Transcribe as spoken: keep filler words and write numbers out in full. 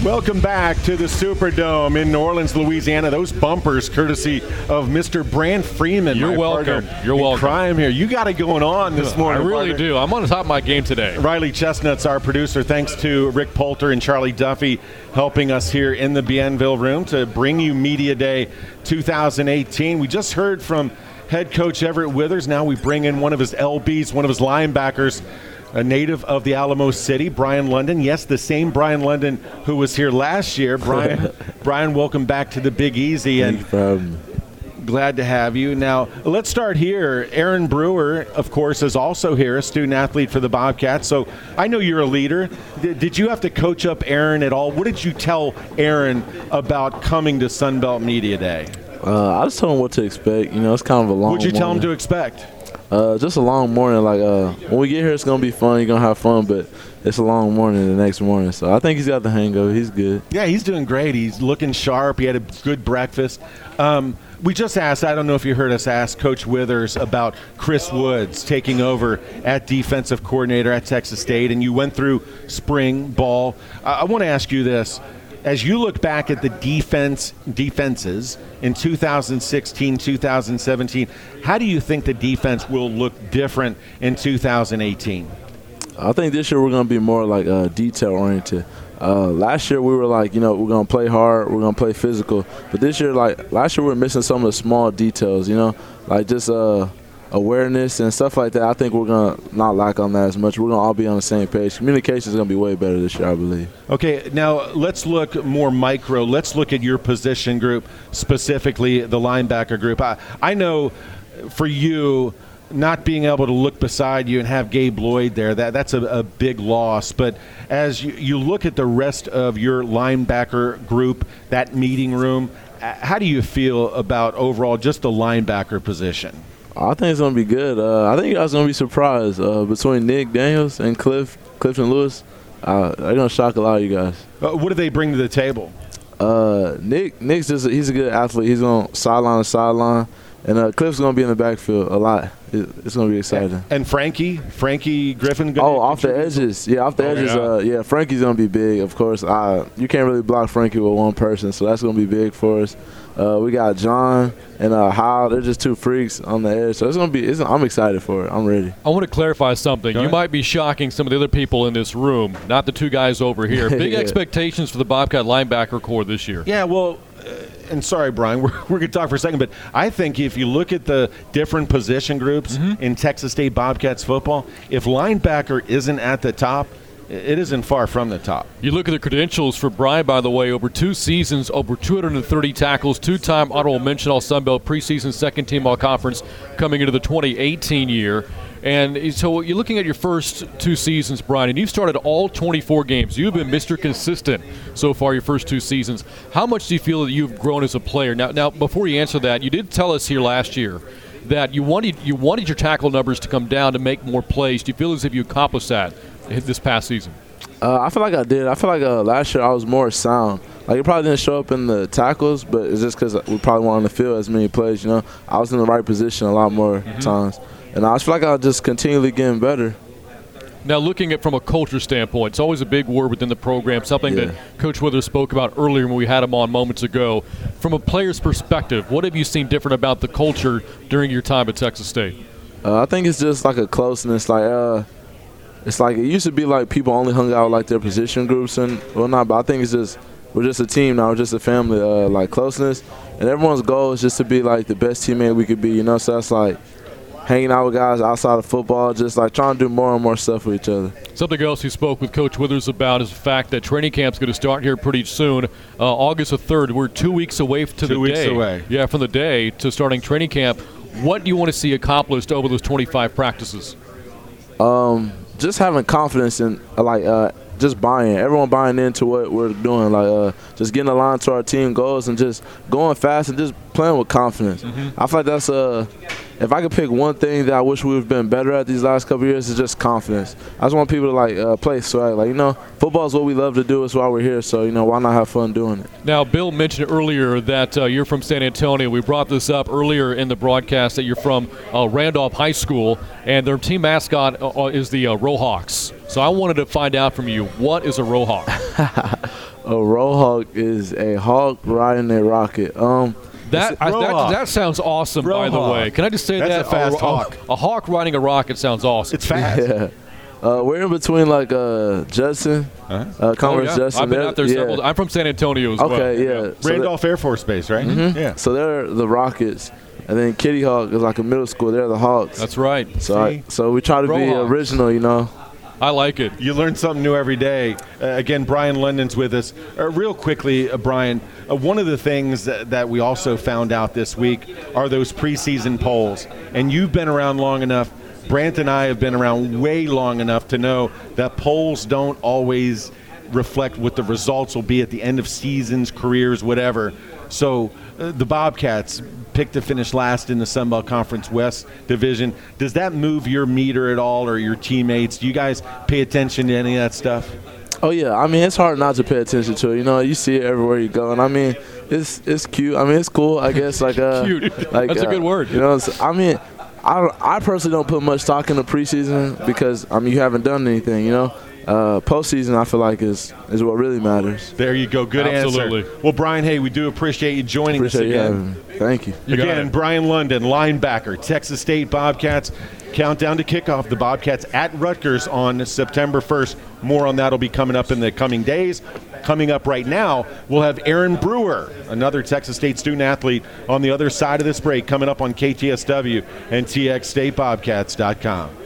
Welcome back to the Superdome in New Orleans, Louisiana. Those bumpers, courtesy of Mister Brand Freeman. You're my welcome. partner You're in welcome. crime here. You got it going on this morning. I really partner. do. I'm on the top of my game today. Riley Chestnut's our producer. Thanks to Rick Poulter and Charlie Duffy helping us here in the Bienville room to bring you Media Day two thousand eighteen. We just heard from head coach Everett Withers. Now we bring in one of his L Bs, one of his linebackers, a native of the Alamo City, Brian London. Yes, the same Brian London who was here last year. Brian, Brian, welcome back to the Big Easy. And um, glad to have you. Now, let's start here. Aaron Brewer, of course, is also here, a student athlete for the Bobcats. So I know you're a leader. Did, did you have to coach up Aaron at all? What did you tell Aaron about coming to Sunbelt Media Day? Uh, I just told him what to expect. You know, it's kind of a long What did you tell him morning. to expect? Uh, just a long morning. Like uh, when we get here, it's gonna be fun. You're gonna have fun, but it's a long morning the next morning. So I think he's got the hang of it. He's good. Yeah, he's doing great. He's looking sharp. He had a good breakfast. Um, we just asked, I don't know if you heard us ask Coach Withers about Chris Woods taking over at defensive coordinator at Texas State, and you went through spring ball. I, I want to ask you this. As you look back at the defense defenses in two thousand sixteen, two thousand seventeen, how do you think the defense will look different in two thousand eighteen? I think this year we're gonna be more like uh, detail oriented. Uh, last year we were like, you know, we're gonna play hard, we're gonna play physical. But this year, like last year, we were missing some of the small details. You know, like just uh, awareness and stuff like that. I think we're gonna not lack on that as much. We're gonna all be on the same page. Communication is gonna be way better this year, I believe. Okay, now let's look more micro. Let's look at your position group, specifically the linebacker group. I, I know for you, not being able to look beside you and have Gabe Lloyd there, that that's a, a big loss. But as you, you look at the rest of your linebacker group, that meeting room, how do you feel about overall just the linebacker position? I think it's gonna be good. Uh, I think you guys are gonna be surprised uh, between Nick Daniels and Cliff, Clifton Lewis. Uh, they're gonna shock a lot of you guys. Uh, what do they bring to the table? Uh, Nick, Nick's just a, he's a good athlete. He's on sideline to sideline, and uh, Cliff's gonna be in the backfield a lot. It, it's gonna be exciting. And Frankie, Frankie Griffin. Gonna Oh, off the edges, yeah, off the Oh, edges. yeah. Uh, yeah, Frankie's gonna be big. Of course, uh, you can't really block Frankie with one person, so that's gonna be big for us. Uh, we got John and uh, Hal. They're just two freaks on the edge, so it's gonna be. It's, I'm excited for it. I'm ready. I want to clarify something. Go You ahead. might be shocking some of the other people in this room, not the two guys over here. Big Yeah. expectations for the Bobcat linebacker core this year. Yeah, well, uh, and sorry, Brian, we're, we're going to talk for a second, but I think if you look at the different position groups in Texas State Bobcats football, if linebacker isn't at the top, it isn't far from the top. You look at the credentials for Brian, by the way, over two seasons, over two hundred thirty tackles, two-time honorable mention All-Sunbelt, preseason second-team All-Conference coming into the twenty eighteen year. And so you're looking at your first two seasons, Brian, and you've started all twenty-four games. You've been Mister Consistent so far your first two seasons. How much do you feel that you've grown as a player? Now, now before you answer that, you did tell us here last year that you wanted you wanted your tackle numbers to come down to make more plays. Do you feel as if you accomplished that this past season? Uh, I feel like I did. I feel like uh, last year I was more sound. Like it probably didn't show up in the tackles, but it's just because we probably weren't on the field as many plays. You know, I was in the right position a lot more Mm-hmm. times, and I just feel like I was just continually getting better. Now, looking at from a culture standpoint, it's always a big word within the program, something Yeah. that Coach Withers spoke about earlier when we had him on moments ago. From a player's perspective, what have you seen different about the culture during your time at Texas State? Uh, I think it's just like a closeness. Like uh, it's like it used to be like people only hung out like their position groups and whatnot, but I think it's just we're just a team now. We're just a family. Uh, like closeness, and everyone's goal is just to be like the best teammate we could be. You know, so that's like hanging out with guys outside of football, just like trying to do more and more stuff with each other. Something else you spoke with Coach Withers about is the fact that training camp's going to start here pretty soon, uh, August the third. We're two weeks away to Two the weeks day. away. Yeah, from the day to starting training camp. What do you want to see accomplished over those twenty-five practices? Um, just having confidence in like uh, just buying, everyone buying into what we're doing, like uh, just getting aligned to our team goals and just going fast and just playing with confidence. Mm-hmm. I feel like that's uh, if I could pick one thing that I wish we've been better at these last couple of years, is just confidence. I just want people to like uh, play swag. Like you know, football is what we love to do. It's why we're here. So you know, why not have fun doing it? Now, Bill mentioned earlier that uh, you're from San Antonio. We brought this up earlier in the broadcast that you're from uh, Randolph High School, and their team mascot uh, is the uh, Rohawks. So I wanted to find out from you, what is a Rohawk? A Rohawk is a hawk riding a rocket. Um, That, I, that that sounds awesome, by the way. Can I just say That's that? a fast a, hawk. A, a hawk riding a rocket sounds awesome. It's fast. Yeah. Uh, we're in between like uh, Judson, Uh-huh. uh, Converse Oh, yeah. Judson. I've been They're- out there yeah. several. I'm from San Antonio as well. Okay, yeah. So Randolph Air Force Base, right? Mhm. Yeah. So they're the Rockets, and then Kitty Hawk is like a middle school. They're the Hawks. That's right. So I, so we try to be Rohawks. original, you know. I like it. You learn something new every day. Uh, again, Brian London's with us. Uh, real quickly, uh, Brian, uh, one of the things that, that we also found out this week are those preseason polls. And you've been around long enough. Brant and I have been around way long enough to know that polls don't always reflect what the results will be at the end of seasons, careers, whatever. So uh, the Bobcats picked to finish last in the Sun Belt Conference West Division. Does that move your meter at all, or your teammates? Do you guys pay attention to any of that stuff? Oh yeah, I mean it's hard not to pay attention to it. You know, you see it everywhere you go, and I mean it's it's cute. I mean it's cool. I guess like uh, Cute. Like, That's a uh, good word. You know, it's, I mean, I I personally don't put much stock into preseason because I mean you haven't done anything. You know, uh, postseason I feel like is is what really matters. There you go. Good Absolutely. answer. Well, Brian, hey, we do appreciate you joining Appreciate us you again. having me. Thank you. You got Again, it. Brian London, linebacker, Texas State Bobcats. Countdown to kickoff. The Bobcats at Rutgers on September first. More on that will be coming up in the coming days. Coming up right now, we'll have Aaron Brewer, another Texas State student athlete, on the other side of this break, coming up on K T S W and T X State Bobcats dot com.